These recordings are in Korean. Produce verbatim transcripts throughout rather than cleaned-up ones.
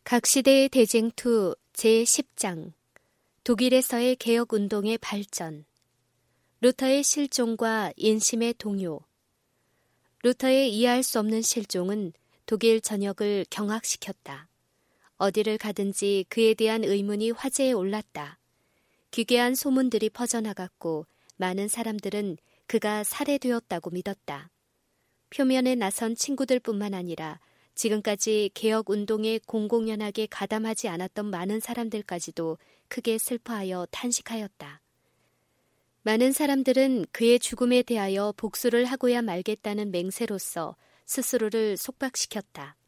각 시대의 대쟁투 제십 장 독일에서의 개혁운동의 발전 루터의 실종과 인심의 동요. 루터의 이해할 수 없는 실종은 독일 전역을 경악시켰다. 어디를 가든지 그에 대한 의문이 화제에 올랐다. 기괴한 소문들이 퍼져나갔고 많은 사람들은 그가 살해되었다고 믿었다. 표면에 나선 친구들뿐만 아니라 지금까지 개혁운동에 공공연하게 가담하지 않았던 많은 사람들까지도 크게 슬퍼하여 탄식하였다. 많은 사람들은 그의 죽음에 대하여 복수를 하고야 말겠다는 맹세로서 스스로를 속박시켰다.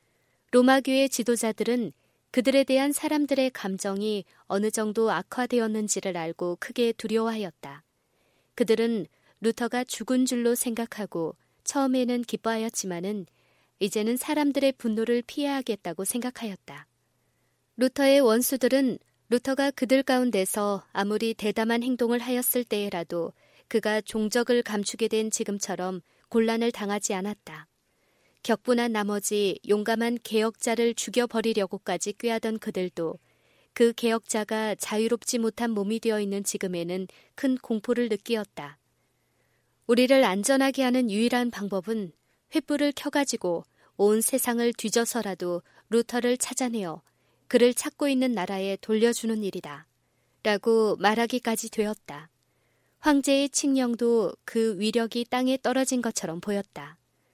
로마교회 지도자들은 그들에 대한 사람들의 감정이 어느 정도 악화되었는지를 알고 크게 두려워하였다. 그들은 루터가 죽은 줄로 생각하고 처음에는 기뻐하였지만은 이제는 사람들의 분노를 피해야겠다고 생각하였다. 루터의 원수들은 루터가 그들 가운데서 아무리 대담한 행동을 하였을 때에라도 그가 종적을 감추게 된 지금처럼 곤란을 당하지 않았다. 격분한 나머지 용감한 개혁자를 죽여버리려고까지 꾀하던 그들도 그 개혁자가 자유롭지 못한 몸이 되어 있는 지금에는 큰 공포를 느끼었다. 우리를 안전하게 하는 유일한 방법은 횃불을 켜가지고 온 세상을 뒤져서라도 루터를 찾아내어 그를 찾고 있는 나라에 돌려주는 일이다. 라고 말하기까지 되었다. 황제의 칙령도 그 위력이 땅에 떨어진 것처럼 보였다.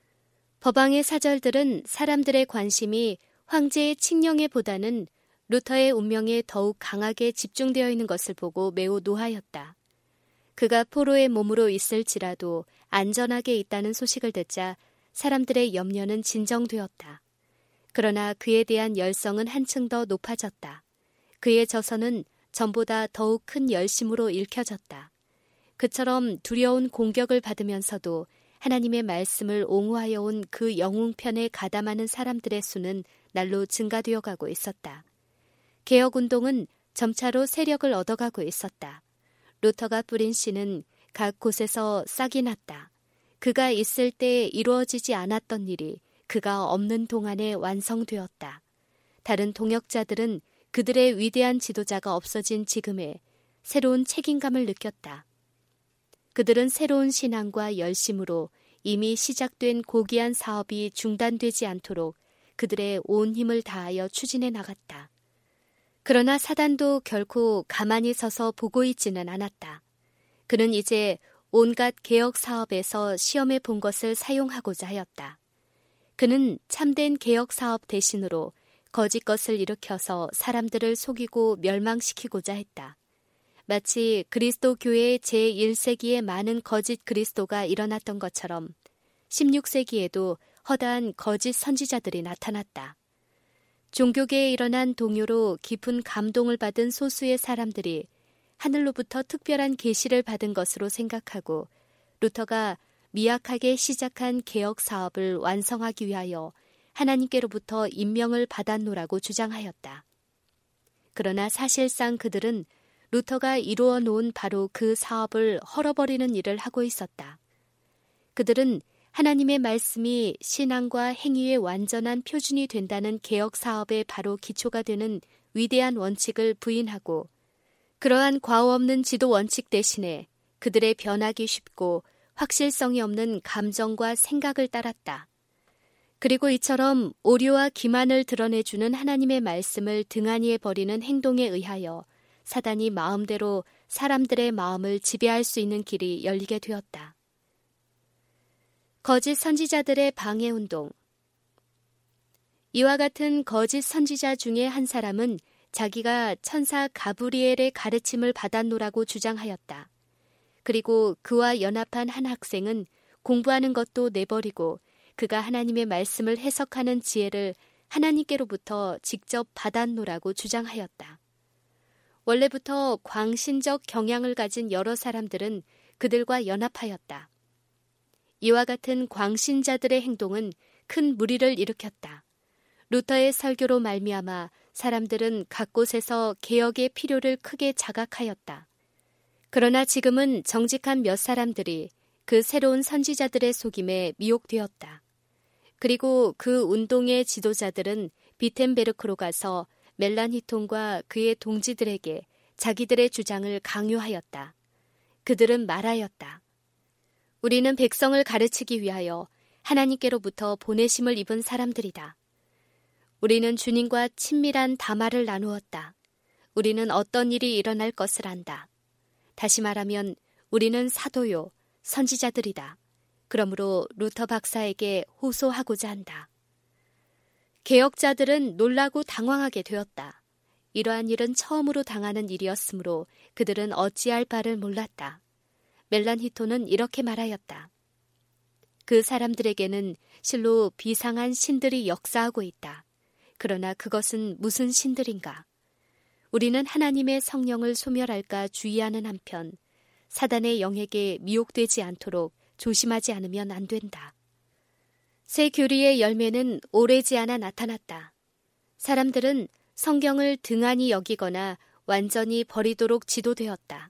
법왕의 사절들은 사람들의 관심이 황제의 칙령에 보다는 루터의 운명에 더욱 강하게 집중되어 있는 것을 보고 매우 노하였다. 그가 포로의 몸으로 있을지라도 안전하게 있다는 소식을 듣자 사람들의 염려는 진정되었다. 그러나 그에 대한 열성은 한층 더 높아졌다. 그의 저서는 전보다 더욱 큰 열심으로 읽혀졌다. 그처럼 두려운 공격을 받으면서도 하나님의 말씀을 옹호하여 온 그 영웅편에 가담하는 사람들의 수는 날로 증가되어 가고 있었다. 개혁운동은 점차로 세력을 얻어가고 있었다. 루터가 뿌린 씨는 각 곳에서 싹이 났다. 그가 있을 때 이루어지지 않았던 일이 그가 없는 동안에 완성되었다. 다른 동역자들은 그들의 위대한 지도자가 없어진 지금에 새로운 책임감을 느꼈다. 그들은 새로운 신앙과 열심으로 이미 시작된 고귀한 사업이 중단되지 않도록 그들의 온 힘을 다하여 추진해 나갔다. 그러나 사단도 결코 가만히 서서 보고 있지는 않았다. 그는 이제 온갖 개혁 사업에서 시험해 본 것을 사용하고자 하였다. 그는 참된 개혁 사업 대신으로 거짓 것을 일으켜서 사람들을 속이고 멸망시키고자 했다. 마치 그리스도 교회의 제일 세기에 많은 거짓 그리스도가 일어났던 것처럼 십육 세기에도 허다한 거짓 선지자들이 나타났다. 종교계에 일어난 동요로 깊은 감동을 받은 소수의 사람들이 하늘로부터 특별한 계시를 받은 것으로 생각하고 루터가 미약하게 시작한 개혁 사업을 완성하기 위하여 하나님께로부터 임명을 받았노라고 주장하였다. 그러나 사실상 그들은 루터가 이루어 놓은 바로 그 사업을 헐어버리는 일을 하고 있었다. 그들은 하나님의 말씀이 신앙과 행위의 완전한 표준이 된다는 개혁 사업의 바로 기초가 되는 위대한 원칙을 부인하고 그러한 과오 없는 지도 원칙 대신에 그들의 변하기 쉽고 확실성이 없는 감정과 생각을 따랐다. 그리고 이처럼 오류와 기만을 드러내주는 하나님의 말씀을 등한히해 버리는 행동에 의하여 사단이 마음대로 사람들의 마음을 지배할 수 있는 길이 열리게 되었다. 거짓 선지자들의 방해운동. 이와 같은 거짓 선지자 중에 한 사람은 자기가 천사 가브리엘의 가르침을 받았노라고 주장하였다. 그리고 그와 연합한 한 학생은 공부하는 것도 내버리고 그가 하나님의 말씀을 해석하는 지혜를 하나님께로부터 직접 받았노라고 주장하였다. 원래부터 광신적 경향을 가진 여러 사람들은 그들과 연합하였다. 이와 같은 광신자들의 행동은 큰 무리를 일으켰다. 루터의 설교로 말미암아 사람들은 각 곳에서 개혁의 필요를 크게 자각하였다. 그러나 지금은 정직한 몇 사람들이 그 새로운 선지자들의 속임에 미혹되었다. 그리고 그 운동의 지도자들은 비텐베르크로 가서 멜란히톤과 그의 동지들에게 자기들의 주장을 강요하였다. 그들은 말하였다. 우리는 백성을 가르치기 위하여 하나님께로부터 보내심을 입은 사람들이다. 우리는 주님과 친밀한 담화를 나누었다. 우리는 어떤 일이 일어날 것을 안다. 다시 말하면 우리는 사도요, 선지자들이다. 그러므로 루터 박사에게 호소하고자 한다. 개혁자들은 놀라고 당황하게 되었다. 이러한 일은 처음으로 당하는 일이었으므로 그들은 어찌할 바를 몰랐다. 멜란히톤은 이렇게 말하였다. 그 사람들에게는 실로 비상한 신들이 역사하고 있다. 그러나 그것은 무슨 신들인가? 우리는 하나님의 성령을 소멸할까 주의하는 한편 사단의 영에게 미혹되지 않도록 조심하지 않으면 안 된다. 새 교리의 열매는 오래지 않아 나타났다. 사람들은 성경을 등한히 여기거나 완전히 버리도록 지도되었다.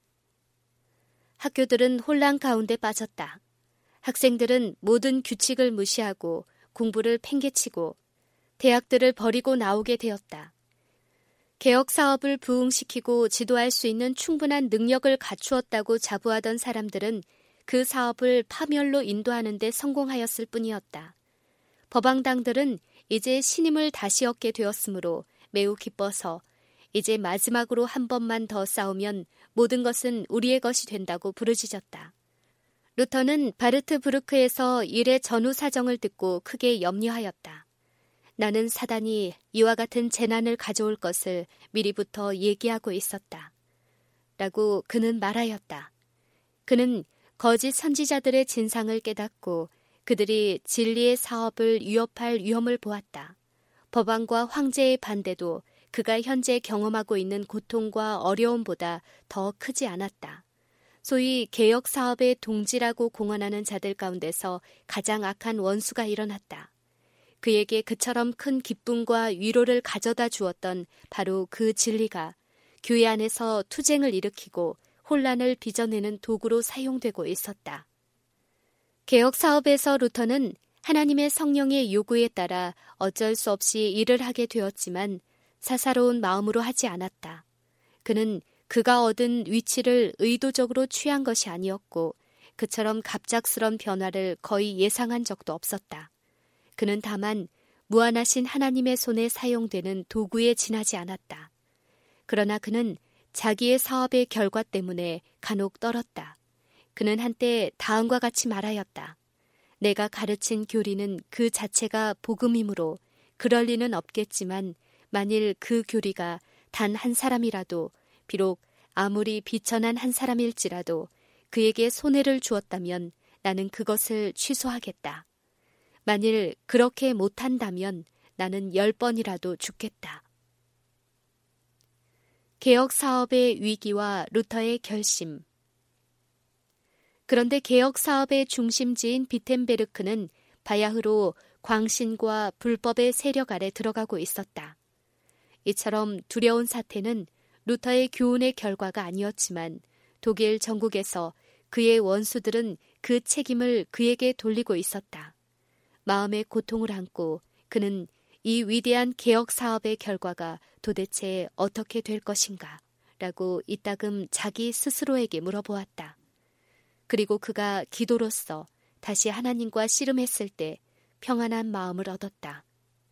학교들은 혼란 가운데 빠졌다. 학생들은 모든 규칙을 무시하고 공부를 팽개치고 대학들을 버리고 나오게 되었다. 개혁 사업을 부흥시키고 지도할 수 있는 충분한 능력을 갖추었다고 자부하던 사람들은 그 사업을 파멸로 인도하는 데 성공하였을 뿐이었다. 법왕당들은 이제 신임을 다시 얻게 되었으므로 매우 기뻐서 이제 마지막으로 한 번만 더 싸우면 모든 것은 우리의 것이 된다고 부르짖었다. 루터는 바르트부르크에서 일의 전후 사정을 듣고 크게 염려하였다. 나는 사단이 이와 같은 재난을 가져올 것을 미리부터 얘기하고 있었다. 라고 그는 말하였다. 그는 거짓 선지자들의 진상을 깨닫고 그들이 진리의 사업을 위협할 위험을 보았다. 법왕과 황제의 반대도 그가 현재 경험하고 있는 고통과 어려움보다 더 크지 않았다. 소위 개혁 사업의 동지라고 공언하는 자들 가운데서 가장 악한 원수가 일어났다. 그에게 그처럼 큰 기쁨과 위로를 가져다 주었던 바로 그 진리가 교회 안에서 투쟁을 일으키고 혼란을 빚어내는 도구로 사용되고 있었다. 개혁 사업에서 루터는 하나님의 성령의 요구에 따라 어쩔 수 없이 일을 하게 되었지만 사사로운 마음으로 하지 않았다. 그는 그가 얻은 위치를 의도적으로 취한 것이 아니었고 그처럼 갑작스런 변화를 거의 예상한 적도 없었다. 그는 다만 무한하신 하나님의 손에 사용되는 도구에 지나지 않았다. 그러나 그는 자기의 사업의 결과 때문에 간혹 떨었다. 그는 한때 다음과 같이 말하였다. 내가 가르친 교리는 그 자체가 복음이므로 그럴 리는 없겠지만 만일 그 교리가 단 한 사람이라도 비록 아무리 비천한 한 사람일지라도 그에게 손해를 주었다면 나는 그것을 취소하겠다. 만일 그렇게 못한다면 나는 열 번이라도 죽겠다. 개혁 사업의 위기와 루터의 결심. 그런데 개혁 사업의 중심지인 비텐베르크는 바야흐로 광신과 불법의 세력 아래 들어가고 있었다. 이처럼 두려운 사태는 루터의 교훈의 결과가 아니었지만 독일 전국에서 그의 원수들은 그 책임을 그에게 돌리고 있었다. 마음의 고통을 안고 그는 이 위대한 개혁 사업의 결과가 도대체 어떻게 될 것인가 라고 이따금 자기 스스로에게 물어보았다. 그리고 그가 기도로써 다시 하나님과 씨름했을 때 평안한 마음을 얻었다.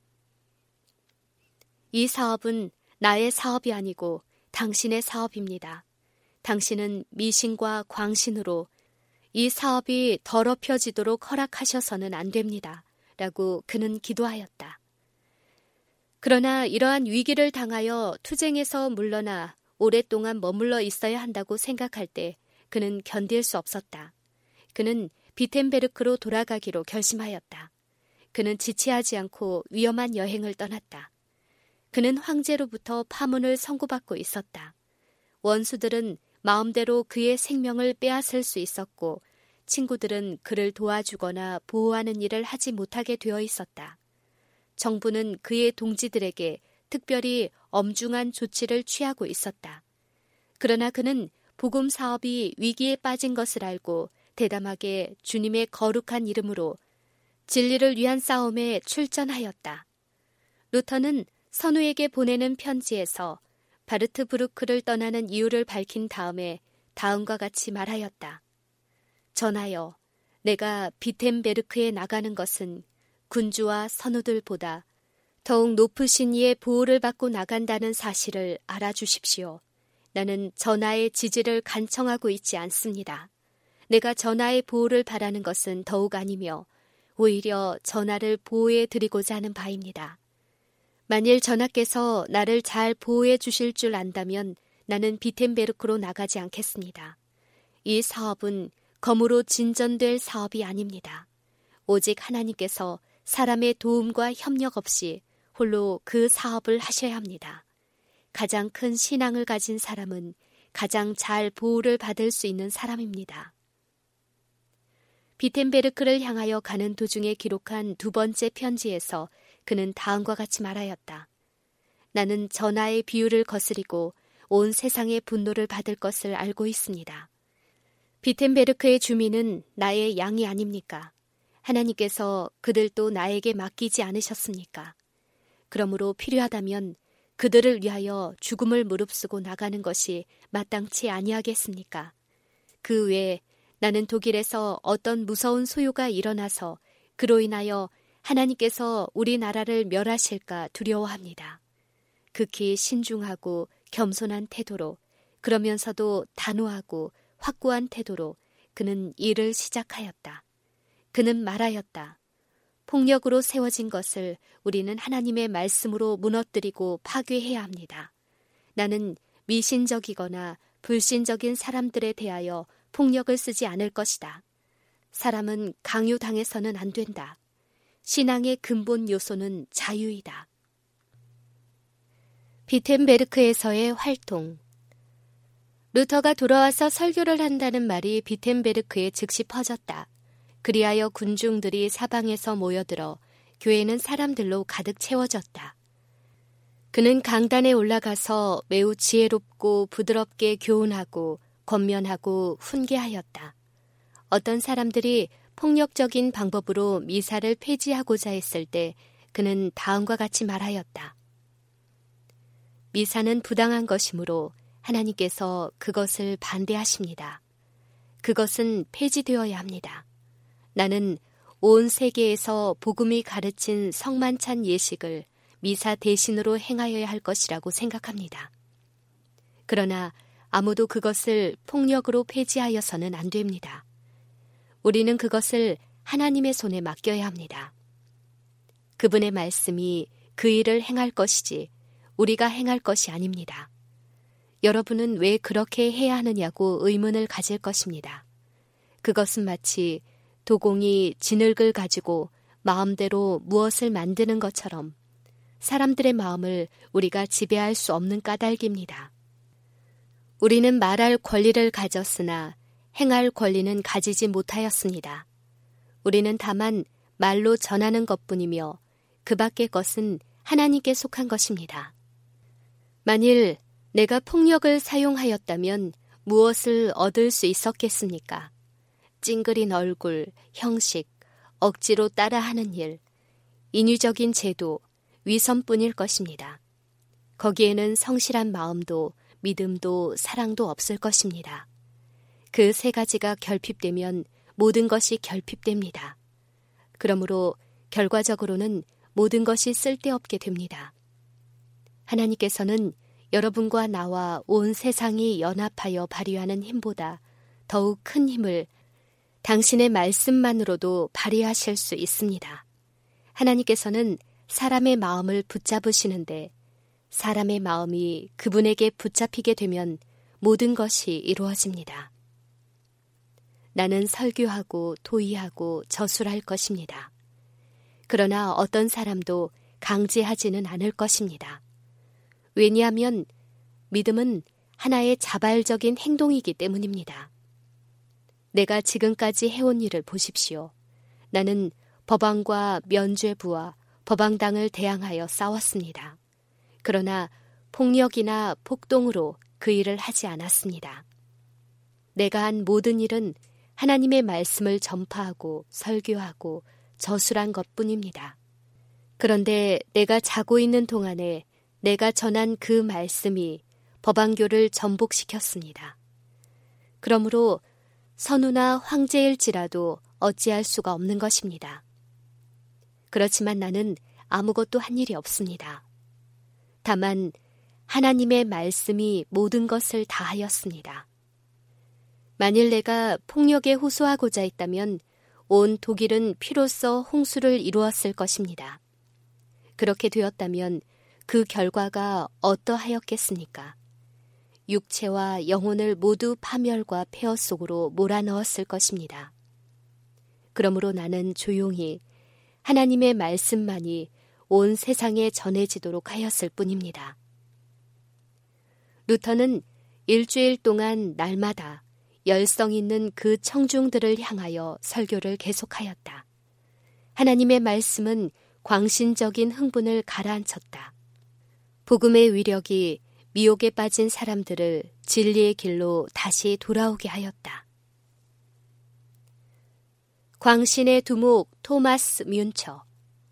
이 사업은 나의 사업이 아니고 당신의 사업입니다. 당신은 미신과 광신으로 이 사업이 더럽혀지도록 허락하셔서는 안 됩니다. 라고 그는 기도하였다. 그러나 이러한 위기를 당하여 투쟁에서 물러나 오랫동안 머물러 있어야 한다고 생각할 때 그는 견딜 수 없었다. 그는 비텐베르크로 돌아가기로 결심하였다. 그는 지체하지 않고 위험한 여행을 떠났다. 그는 황제로부터 파문을 선고받고 있었다. 원수들은 마음대로 그의 생명을 빼앗을 수 있었고 친구들은 그를 도와주거나 보호하는 일을 하지 못하게 되어 있었다. 정부는 그의 동지들에게 특별히 엄중한 조치를 취하고 있었다. 그러나 그는 복음 사업이 위기에 빠진 것을 알고 대담하게 주님의 거룩한 이름으로 진리를 위한 싸움에 출전하였다. 루터는 선우에게 보내는 편지에서 바르트브루크를 떠나는 이유를 밝힌 다음에 다음과 같이 말하였다. 전하여, 내가 비텐베르크에 나가는 것은 군주와 선우들보다 더욱 높으신 이의 보호를 받고 나간다는 사실을 알아주십시오. 나는 전하의 지지를 간청하고 있지 않습니다. 내가 전하의 보호를 바라는 것은 더욱 아니며 오히려 전하를 보호해 드리고자 하는 바입니다. 만일 전하께서 나를 잘 보호해 주실 줄 안다면 나는 비텐베르크로 나가지 않겠습니다. 이 사업은 검으로 진전될 사업이 아닙니다. 오직 하나님께서 사람의 도움과 협력 없이 홀로 그 사업을 하셔야 합니다. 가장 큰 신앙을 가진 사람은 가장 잘 보호를 받을 수 있는 사람입니다. 비텐베르크를 향하여 가는 도중에 기록한 두 번째 편지에서 그는 다음과 같이 말하였다. 나는 전하의 비유를 거스리고 온 세상의 분노를 받을 것을 알고 있습니다. 비텐베르크의 주민은 나의 양이 아닙니까? 하나님께서 그들도 나에게 맡기지 않으셨습니까? 그러므로 필요하다면 그들을 위하여 죽음을 무릅쓰고 나가는 것이 마땅치 아니하겠습니까? 그 외에 나는 독일에서 어떤 무서운 소요가 일어나서 그로 인하여 하나님께서 우리나라를 멸하실까 두려워합니다. 극히 신중하고 겸손한 태도로, 그러면서도 단호하고 확고한 태도로 그는 일을 시작하였다. 그는 말하였다. 폭력으로 세워진 것을 우리는 하나님의 말씀으로 무너뜨리고 파괴해야 합니다. 나는 미신적이거나 불신적인 사람들에 대하여 폭력을 쓰지 않을 것이다. 사람은 강요당해서는 안 된다. 신앙의 근본 요소는 자유이다. 비텐베르크에서의 활동. 루터가 돌아와서 설교를 한다는 말이 비텐베르크에 즉시 퍼졌다. 그리하여 군중들이 사방에서 모여들어 교회는 사람들로 가득 채워졌다. 그는 강단에 올라가서 매우 지혜롭고 부드럽게 교훈하고 권면하고 훈계하였다. 어떤 사람들이 폭력적인 방법으로 미사를 폐지하고자 했을 때 그는 다음과 같이 말하였다. 미사는 부당한 것이므로 하나님께서 그것을 반대하십니다. 그것은 폐지되어야 합니다. 나는 온 세계에서 복음이 가르친 성만찬 예식을 미사 대신으로 행하여야 할 것이라고 생각합니다. 그러나 아무도 그것을 폭력으로 폐지하여서는 안 됩니다. 우리는 그것을 하나님의 손에 맡겨야 합니다. 그분의 말씀이 그 일을 행할 것이지 우리가 행할 것이 아닙니다. 여러분은 왜 그렇게 해야 하느냐고 의문을 가질 것입니다. 그것은 마치 도공이 진흙을 가지고 마음대로 무엇을 만드는 것처럼 사람들의 마음을 우리가 지배할 수 없는 까닭입니다. 우리는 말할 권리를 가졌으나 행할 권리는 가지지 못하였습니다. 우리는 다만 말로 전하는 것뿐이며 그 밖의 것은 하나님께 속한 것입니다. 만일 내가 폭력을 사용하였다면 무엇을 얻을 수 있었겠습니까? 찡그린 얼굴, 형식, 억지로 따라하는 일, 인위적인 제도, 위선뿐일 것입니다. 거기에는 성실한 마음도 믿음도 사랑도 없을 것입니다. 그 세 가지가 결핍되면 모든 것이 결핍됩니다. 그러므로 결과적으로는 모든 것이 쓸데없게 됩니다. 하나님께서는 여러분과 나와 온 세상이 연합하여 발휘하는 힘보다 더욱 큰 힘을 당신의 말씀만으로도 발휘하실 수 있습니다. 하나님께서는 사람의 마음을 붙잡으시는데 사람의 마음이 그분에게 붙잡히게 되면 모든 것이 이루어집니다. 나는 설교하고 도의하고 저술할 것입니다. 그러나 어떤 사람도 강제하지는 않을 것입니다. 왜냐하면 믿음은 하나의 자발적인 행동이기 때문입니다. 내가 지금까지 해온 일을 보십시오. 나는 법왕과 면죄부와 법왕당을 대항하여 싸웠습니다. 그러나 폭력이나 폭동으로 그 일을 하지 않았습니다. 내가 한 모든 일은 하나님의 말씀을 전파하고 설교하고 저술한 것뿐입니다. 그런데 내가 자고 있는 동안에 내가 전한 그 말씀이 법안교를 전복시켰습니다. 그러므로 선우나 황제일지라도 어찌할 수가 없는 것입니다. 그렇지만 나는 아무것도 한 일이 없습니다. 다만 하나님의 말씀이 모든 것을 다하였습니다. 만일 내가 폭력에 호소하고자 했다면 온 독일은 피로써 홍수를 이루었을 것입니다. 그렇게 되었다면 그 결과가 어떠하였겠습니까? 육체와 영혼을 모두 파멸과 폐허 속으로 몰아넣었을 것입니다. 그러므로 나는 조용히 하나님의 말씀만이 온 세상에 전해지도록 하였을 뿐입니다. 루터는 일주일 동안 날마다 열성 있는 그 청중들을 향하여 설교를 계속하였다. 하나님의 말씀은 광신적인 흥분을 가라앉혔다. 복음의 위력이 미혹에 빠진 사람들을 진리의 길로 다시 돌아오게 하였다. 광신의 두목 토마스 뮌처.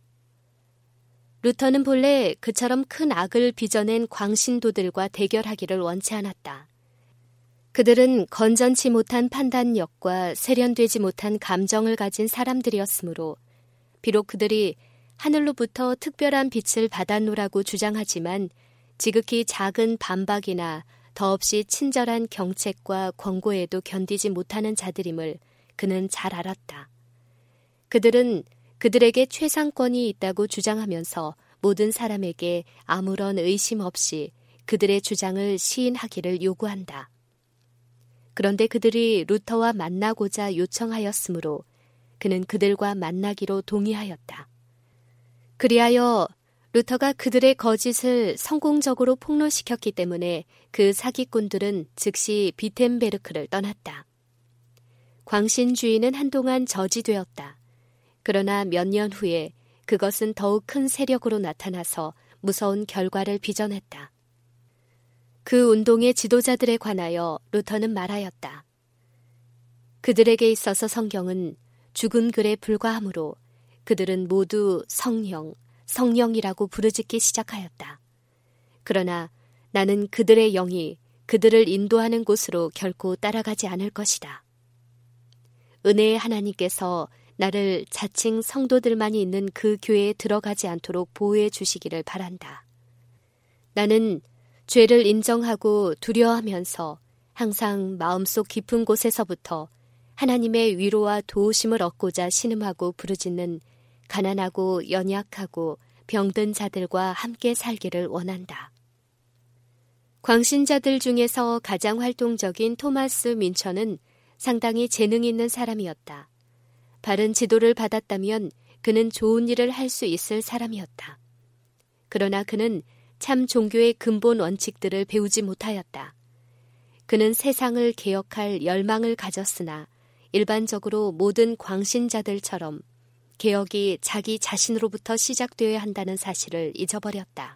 루터는 본래 그처럼 큰 악을 빚어낸 광신도들과 대결하기를 원치 않았다. 그들은 건전치 못한 판단력과 세련되지 못한 감정을 가진 사람들이었으므로 비록 그들이 하늘로부터 특별한 빛을 받았노라고 주장하지만 지극히 작은 반박이나 더없이 친절한 경책과 권고에도 견디지 못하는 자들임을 그는 잘 알았다. 그들은 그들에게 최상권이 있다고 주장하면서 모든 사람에게 아무런 의심 없이 그들의 주장을 시인하기를 요구한다. 그런데 그들이 루터와 만나고자 요청하였으므로 그는 그들과 만나기로 동의하였다. 그리하여 루터가 그들의 거짓을 성공적으로 폭로시켰기 때문에 그 사기꾼들은 즉시 비텐베르크를 떠났다. 광신주의는 한동안 저지되었다. 그러나 몇 년 후에 그것은 더욱 큰 세력으로 나타나서 무서운 결과를 빚어냈다. 그 운동의 지도자들에 관하여 루터는 말하였다. 그들에게 있어서 성경은 죽은 글에 불과하므로 그들은 모두 성령, 성령이라고 부르짖기 시작하였다. 그러나 나는 그들의 영이 그들을 인도하는 곳으로 결코 따라가지 않을 것이다. 은혜의 하나님께서 나를 자칭 성도들만이 있는 그 교회에 들어가지 않도록 보호해 주시기를 바란다. 나는 죄를 인정하고 두려워하면서 항상 마음속 깊은 곳에서부터 하나님의 위로와 도우심을 얻고자 신음하고 부르짖는 가난하고 연약하고 병든 자들과 함께 살기를 원한다. 광신자들 중에서 가장 활동적인 토마스 뮌처는 상당히 재능 있는 사람이었다. 바른 지도를 받았다면 그는 좋은 일을 할 수 있을 사람이었다. 그러나 그는 참 종교의 근본 원칙들을 배우지 못하였다. 그는 세상을 개혁할 열망을 가졌으나 일반적으로 모든 광신자들처럼 개혁이 자기 자신으로부터 시작되어야 한다는 사실을 잊어버렸다.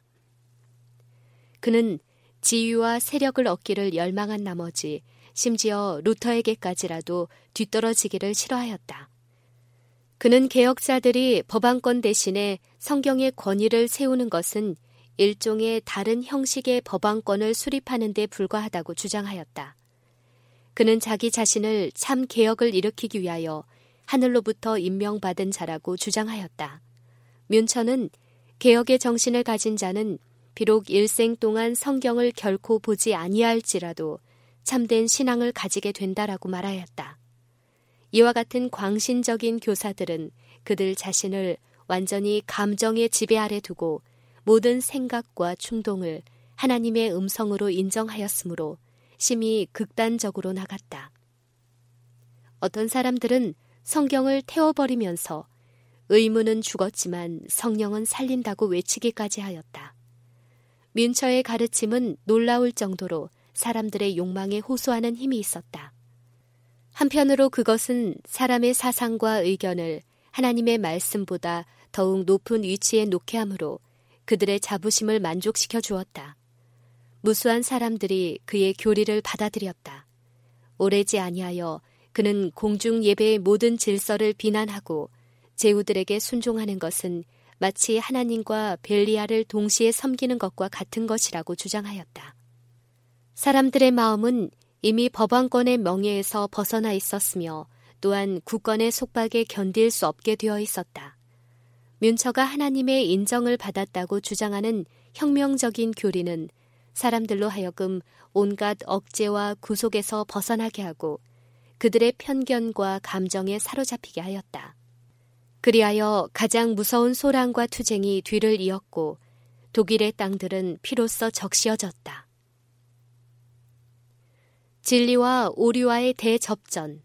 그는 지위와 세력을 얻기를 열망한 나머지 심지어 루터에게까지라도 뒤떨어지기를 싫어하였다. 그는 개혁자들이 법안권 대신에 성경의 권위를 세우는 것은 일종의 다른 형식의 법안권을 수립하는 데 불과하다고 주장하였다. 그는 자기 자신을 참 개혁을 일으키기 위하여 하늘로부터 임명받은 자라고 주장하였다. 뮌처는 개혁의 정신을 가진 자는 비록 일생 동안 성경을 결코 보지 아니할지라도 참된 신앙을 가지게 된다라고 말하였다. 이와 같은 광신적인 교사들은 그들 자신을 완전히 감정의 지배 아래 두고 모든 생각과 충동을 하나님의 음성으로 인정하였으므로 심히 극단적으로 나갔다. 어떤 사람들은 성경을 태워버리면서 의문은 죽었지만 성령은 살린다고 외치기까지 하였다. 뮌처의 가르침은 놀라울 정도로 사람들의 욕망에 호소하는 힘이 있었다. 한편으로 그것은 사람의 사상과 의견을 하나님의 말씀보다 더욱 높은 위치에 놓게 하므로 그들의 자부심을 만족시켜 주었다. 무수한 사람들이 그의 교리를 받아들였다. 오래지 아니하여 그는 공중 예배의 모든 질서를 비난하고 제후들에게 순종하는 것은 마치 하나님과 벨리알을 동시에 섬기는 것과 같은 것이라고 주장하였다. 사람들의 마음은 이미 법왕권의 명예에서 벗어나 있었으며 또한 국권의 속박에 견딜 수 없게 되어 있었다. 뮌처가 하나님의 인정을 받았다고 주장하는 혁명적인 교리는 사람들로 하여금 온갖 억제와 구속에서 벗어나게 하고 그들의 편견과 감정에 사로잡히게 하였다. 그리하여 가장 무서운 소란과 투쟁이 뒤를 이었고 독일의 땅들은 피로써 적시어졌다. 진리와 오류와의 대접전.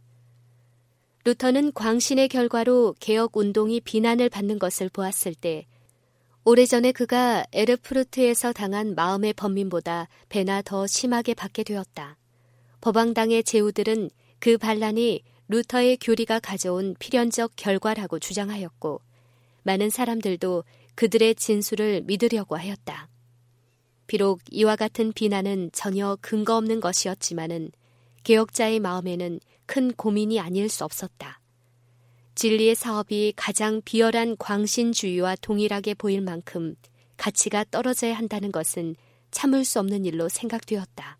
루터는 광신의 결과로 개혁운동이 비난을 받는 것을 보았을 때 오래전에 그가 에르푸르트에서 당한 마음의 번민보다 배나 더 심하게 받게 되었다. 법왕당의 제후들은 그 반란이 루터의 교리가 가져온 필연적 결과라고 주장하였고 많은 사람들도 그들의 진술을 믿으려고 하였다. 비록 이와 같은 비난은 전혀 근거 없는 것이었지만은 개혁자의 마음에는 큰 고민이 아닐 수 없었다. 진리의 사업이 가장 비열한 광신주의와 동일하게 보일 만큼 가치가 떨어져야 한다는 것은 참을 수 없는 일로 생각되었다.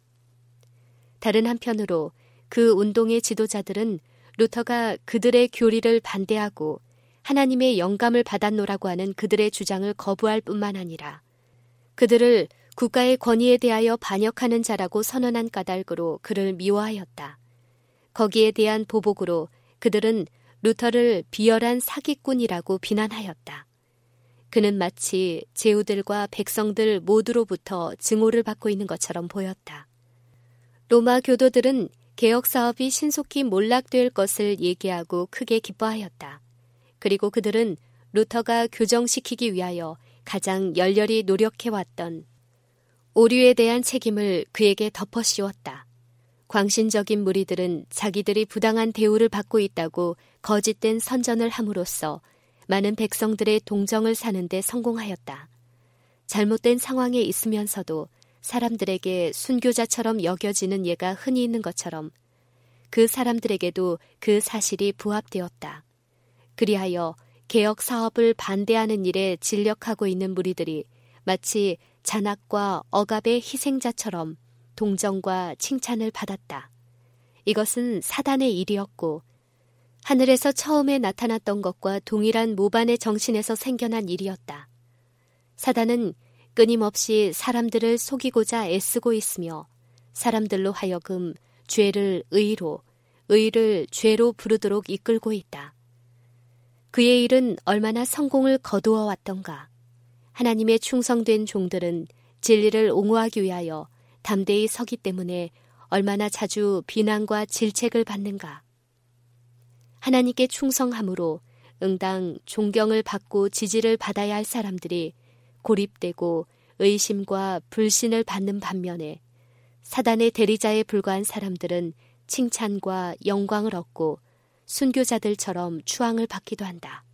다른 한편으로 그 운동의 지도자들은 루터가 그들의 교리를 반대하고 하나님의 영감을 받았노라고 하는 그들의 주장을 거부할 뿐만 아니라 그들을 국가의 권위에 대하여 반역하는 자라고 선언한 까닭으로 그를 미워하였다. 거기에 대한 보복으로 그들은 루터를 비열한 사기꾼이라고 비난하였다. 그는 마치 제후들과 백성들 모두로부터 증오를 받고 있는 것처럼 보였다. 로마 교도들은 개혁 사업이 신속히 몰락될 것을 얘기하고 크게 기뻐하였다. 그리고 그들은 루터가 교정시키기 위하여 가장 열렬히 노력해왔던 오류에 대한 책임을 그에게 덮어 씌웠다. 광신적인 무리들은 자기들이 부당한 대우를 받고 있다고 거짓된 선전을 함으로써 많은 백성들의 동정을 사는 데 성공하였다. 잘못된 상황에 있으면서도 사람들에게 순교자처럼 여겨지는 예가 흔히 있는 것처럼 그 사람들에게도 그 사실이 부합되었다. 그리하여 개혁 사업을 반대하는 일에 진력하고 있는 무리들이 마치 잔악과 억압의 희생자처럼 동정과 칭찬을 받았다. 이것은 사단의 일이었고 하늘에서 처음에 나타났던 것과 동일한 모반의 정신에서 생겨난 일이었다. 사단은 끊임없이 사람들을 속이고자 애쓰고 있으며 사람들로 하여금 죄를 의로, 의를 죄로 부르도록 이끌고 있다. 그의 일은 얼마나 성공을 거두어 왔던가. 하나님의 충성된 종들은 진리를 옹호하기 위하여 담대히 서기 때문에 얼마나 자주 비난과 질책을 받는가. 하나님께 충성함으로 응당 존경을 받고 지지를 받아야 할 사람들이 고립되고 의심과 불신을 받는 반면에 사단의 대리자에 불과한 사람들은 칭찬과 영광을 얻고 순교자들처럼 추앙을 받기도 한다.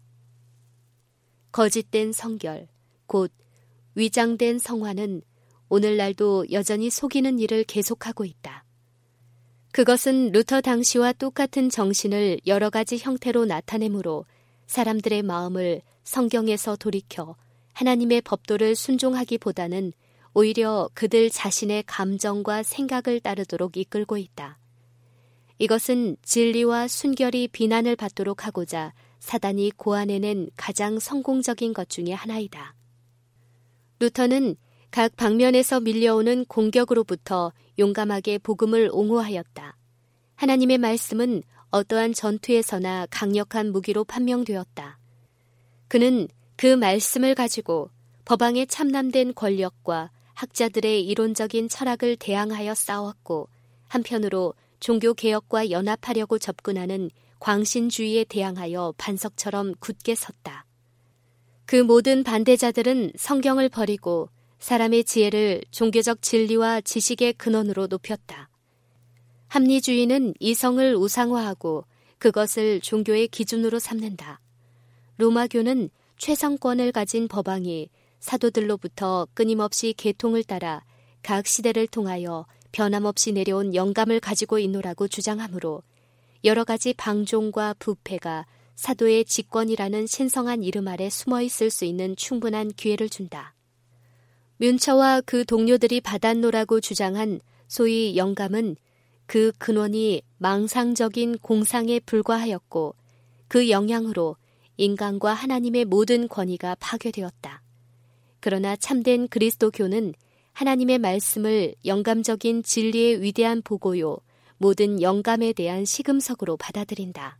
거짓된 성결, 곧 위장된 성화는 오늘날도 여전히 속이는 일을 계속하고 있다. 그것은 루터 당시와 똑같은 정신을 여러 가지 형태로 나타내므로 사람들의 마음을 성경에서 돌이켜 하나님의 법도를 순종하기보다는 오히려 그들 자신의 감정과 생각을 따르도록 이끌고 있다. 이것은 진리와 순결이 비난을 받도록 하고자 사단이 고안해낸 가장 성공적인 것 중에 하나이다. 루터는 각 방면에서 밀려오는 공격으로부터 용감하게 복음을 옹호하였다. 하나님의 말씀은 어떠한 전투에서나 강력한 무기로 판명되었다. 그는 그 말씀을 가지고 법왕의 참남된 권력과 학자들의 이론적인 철학을 대항하여 싸웠고 한편으로 종교개혁과 연합하려고 접근하는 광신주의에 대항하여 반석처럼 굳게 섰다. 그 모든 반대자들은 성경을 버리고 사람의 지혜를 종교적 진리와 지식의 근원으로 높였다. 합리주의는 이성을 우상화하고 그것을 종교의 기준으로 삼는다. 로마교는 최상권을 가진 법왕이 사도들로부터 끊임없이 계통을 따라 각 시대를 통하여 변함없이 내려온 영감을 가지고 있노라고 주장하므로 여러 가지 방종과 부패가 사도의 직권이라는 신성한 이름 아래 숨어 있을 수 있는 충분한 기회를 준다. 뮌처와 그 동료들이 받았노라고 주장한 소위 영감은 그 근원이 망상적인 공상에 불과하였고 그 영향으로 인간과 하나님의 모든 권위가 파괴되었다. 그러나 참된 그리스도교는 하나님의 말씀을 영감적인 진리의 위대한 보고요, 모든 영감에 대한 시금석으로 받아들인다.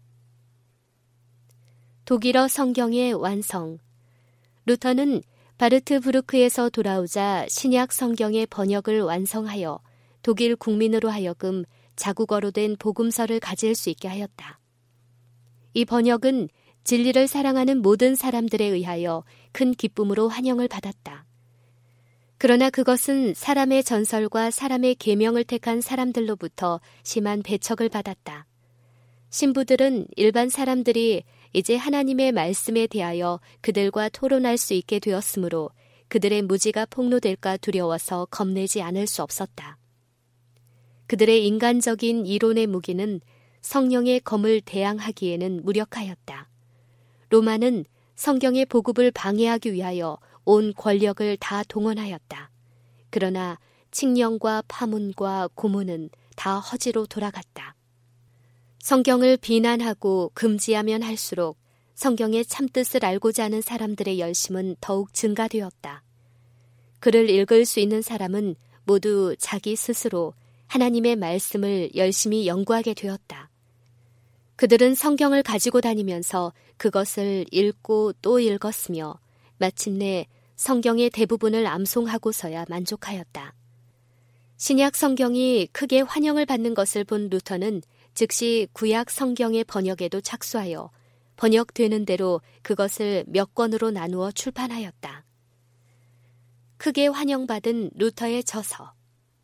독일어 성경의 완성. 루터는 바르트부르크에서 돌아오자 신약 성경의 번역을 완성하여 독일 국민으로 하여금 자국어로 된 복음서를 가질 수 있게 하였다. 이 번역은 진리를 사랑하는 모든 사람들에 의하여 큰 기쁨으로 환영을 받았다. 그러나 그것은 사람의 전설과 사람의 계명을 택한 사람들로부터 심한 배척을 받았다. 신부들은 일반 사람들이 이제 하나님의 말씀에 대하여 그들과 토론할 수 있게 되었으므로 그들의 무지가 폭로될까 두려워서 겁내지 않을 수 없었다. 그들의 인간적인 이론의 무기는 성령의 검을 대항하기에는 무력하였다. 로마는 성경의 보급을 방해하기 위하여 온 권력을 다 동원하였다. 그러나 칙령과 파문과 고문은 다 허지로 돌아갔다. 성경을 비난하고 금지하면 할수록 성경의 참뜻을 알고자 하는 사람들의 열심은 더욱 증가되었다. 글을 읽을 수 있는 사람은 모두 자기 스스로 하나님의 말씀을 열심히 연구하게 되었다. 그들은 성경을 가지고 다니면서 그것을 읽고 또 읽었으며 마침내 성경의 대부분을 암송하고서야 만족하였다. 신약 성경이 크게 환영을 받는 것을 본 루터는 즉시 구약 성경의 번역에도 착수하여 번역되는 대로 그것을 몇 권으로 나누어 출판하였다. 크게 환영받은 루터의 저서.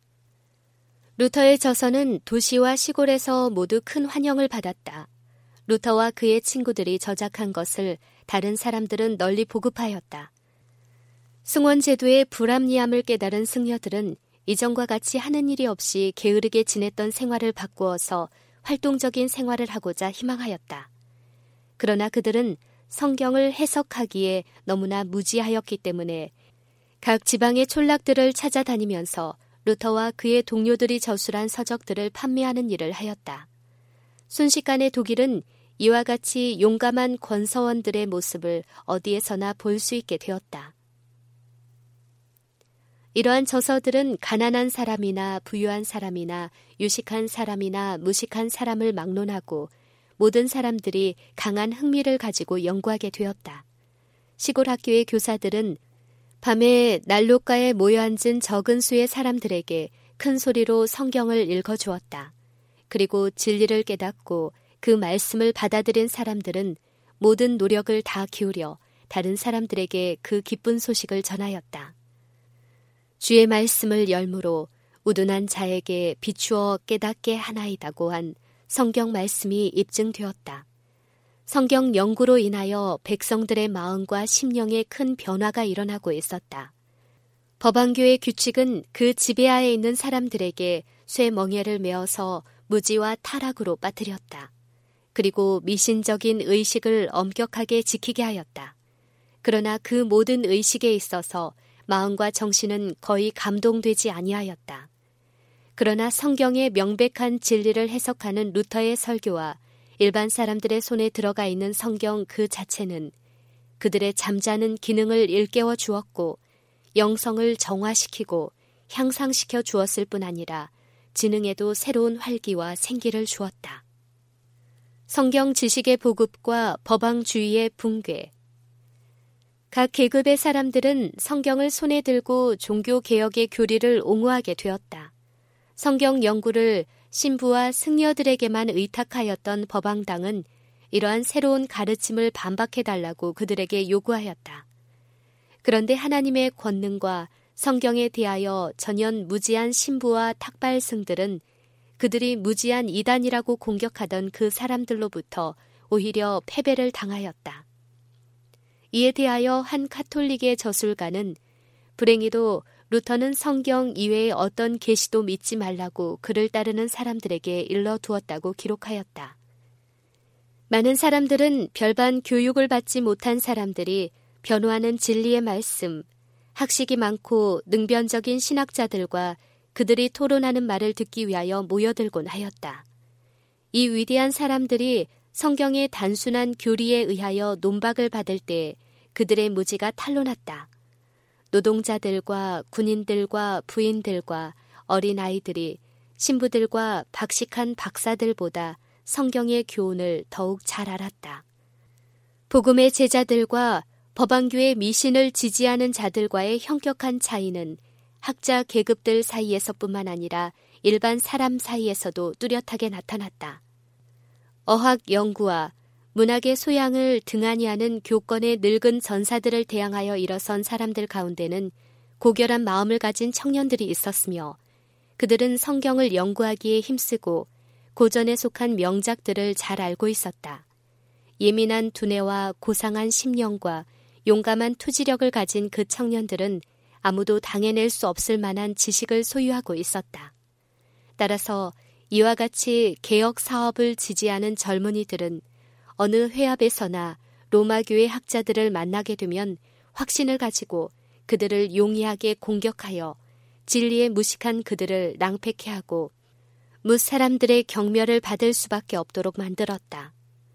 루터의 저서는 도시와 시골에서 모두 큰 환영을 받았다. 루터와 그의 친구들이 저작한 것을 다른 사람들은 널리 보급하였다. 승원제도의 불합리함을 깨달은 승려들은 이전과 같이 하는 일이 없이 게으르게 지냈던 생활을 바꾸어서 활동적인 생활을 하고자 희망하였다. 그러나 그들은 성경을 해석하기에 너무나 무지하였기 때문에 각 지방의 촌락들을 찾아다니면서 루터와 그의 동료들이 저술한 서적들을 판매하는 일을 하였다. 순식간에 독일은 이와 같이 용감한 권서원들의 모습을 어디에서나 볼 수 있게 되었다. 이러한 저서들은 가난한 사람이나 부유한 사람이나 유식한 사람이나 무식한 사람을 막론하고 모든 사람들이 강한 흥미를 가지고 연구하게 되었다. 시골 학교의 교사들은 밤에 난로가에 모여 앉은 적은 수의 사람들에게 큰 소리로 성경을 읽어주었다. 그리고 진리를 깨닫고 그 말씀을 받아들인 사람들은 모든 노력을 다 기울여 다른 사람들에게 그 기쁜 소식을 전하였다. 주의 말씀을 열무로 우둔한 자에게 비추어 깨닫게 하나이다고 한 성경 말씀이 입증되었다. 성경 연구로 인하여 백성들의 마음과 심령에 큰 변화가 일어나고 있었다. 법안교의 규칙은 그 지배하에 있는 사람들에게 쇠멍에를 메어서 무지와 타락으로 빠뜨렸다. 그리고 미신적인 의식을 엄격하게 지키게 하였다. 그러나 그 모든 의식에 있어서 마음과 정신은 거의 감동되지 아니하였다. 그러나 성경의 명백한 진리를 해석하는 루터의 설교와 일반 사람들의 손에 들어가 있는 성경 그 자체는 그들의 잠자는 기능을 일깨워 주었고 영성을 정화시키고 향상시켜 주었을 뿐 아니라 지능에도 새로운 활기와 생기를 주었다. 성경 지식의 보급과 법왕주의의 붕괴. 각 계급의 사람들은 성경을 손에 들고 종교개혁의 교리를 옹호하게 되었다. 성경 연구를 신부와 승려들에게만 의탁하였던 법왕당은 이러한 새로운 가르침을 반박해달라고 그들에게 요구하였다. 그런데 하나님의 권능과 성경에 대하여 전연 무지한 신부와 탁발승들은 그들이 무지한 이단이라고 공격하던 그 사람들로부터 오히려 패배를 당하였다. 이에 대하여 한 카톨릭의 저술가는 불행히도 루터는 성경 이외의 어떤 계시도 믿지 말라고 그를 따르는 사람들에게 일러두었다고 기록하였다. 많은 사람들은 별반 교육을 받지 못한 사람들이 변호하는 진리의 말씀, 학식이 많고 능변적인 신학자들과 그들이 토론하는 말을 듣기 위하여 모여들곤 하였다. 이 위대한 사람들이 성경의 단순한 교리에 의하여 논박을 받을 때 그들의 무지가 탄로났다. 노동자들과 군인들과 부인들과 어린아이들이 신부들과 박식한 박사들보다 성경의 교훈을 더욱 잘 알았다. 복음의 제자들과 법안교의 미신을 지지하는 자들과의 현격한 차이는 학자 계급들 사이에서뿐만 아니라 일반 사람 사이에서도 뚜렷하게 나타났다. 어학 연구와 문학의 소양을 등한히 하는 교권의 늙은 전사들을 대항하여 일어선 사람들 가운데는 고결한 마음을 가진 청년들이 있었으며 그들은 성경을 연구하기에 힘쓰고 고전에 속한 명작들을 잘 알고 있었다. 예민한 두뇌와 고상한 심령과 용감한 투지력을 가진 그 청년들은 아무도 당해낼 수 없을 만한 지식을 소유하고 있었다. 따라서 이와 같이 개혁 사업을 지지하는 젊은이들은 어느 회합에서나 로마교회 학자들을 만나게 되면 확신을 가지고 그들을 용이하게 공격하여 진리에 무식한 그들을 낭패케 하고 뭇 사람들의 경멸을 받을 수밖에 없도록 만들었다.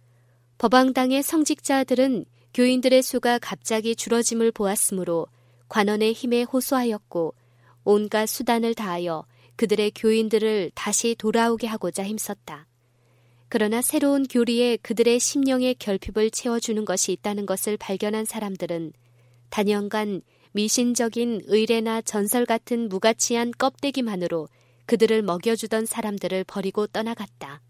법왕당의 성직자들은 교인들의 수가 갑자기 줄어짐을 보았으므로 관원의 힘에 호소하였고 온갖 수단을 다하여 그들의 교인들을 다시 돌아오게 하고자 힘썼다. 그러나 새로운 교리에 그들의 심령의 결핍을 채워주는 것이 있다는 것을 발견한 사람들은 단연간 미신적인 의례나 전설 같은 무가치한 껍데기만으로 그들을 먹여주던 사람들을 버리고 떠나갔다.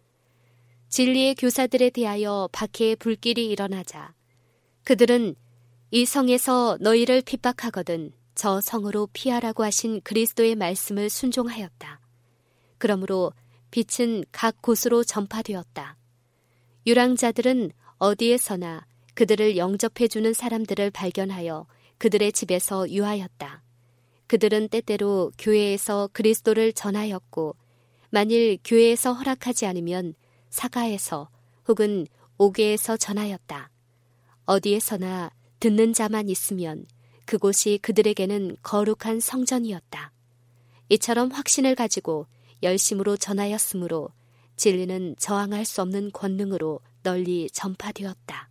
진리의 교사들에 대하여 박해의 불길이 일어나자 그들은 이 성에서 너희를 핍박하거든 저 성으로 피하라고 하신 그리스도의 말씀을 순종하였다. 그러므로 빛은 각 곳으로 전파되었다. 유랑자들은 어디에서나 그들을 영접해주는 사람들을 발견하여 그들의 집에서 유하였다. 그들은 때때로 교회에서 그리스도를 전하였고 만일 교회에서 허락하지 않으면 사가에서 혹은 옥외에서 전하였다. 어디에서나 듣는 자만 있으면 그곳이 그들에게는 거룩한 성전이었다. 이처럼 확신을 가지고 열심으로 전하였으므로 진리는 저항할 수 없는 권능으로 널리 전파되었다.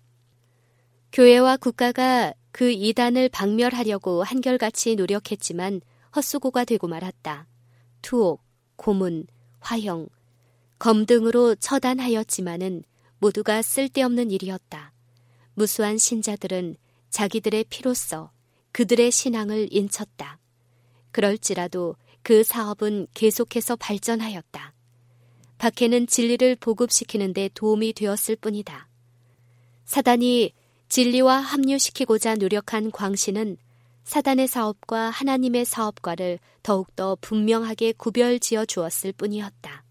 교회와 국가가 그 이단을 박멸하려고 한결같이 노력했지만 헛수고가 되고 말았다. 투옥, 고문, 화형, 검 등으로 처단하였지만은 모두가 쓸데없는 일이었다. 무수한 신자들은 자기들의 피로써 그들의 신앙을 인쳤다. 그럴지라도 그 사업은 계속해서 발전하였다. 박해는 진리를 보급시키는 데 도움이 되었을 뿐이다. 사단이 진리와 합류시키고자 노력한 광신은 사단의 사업과 하나님의 사업과를 더욱더 분명하게 구별지어 주었을 뿐이었다.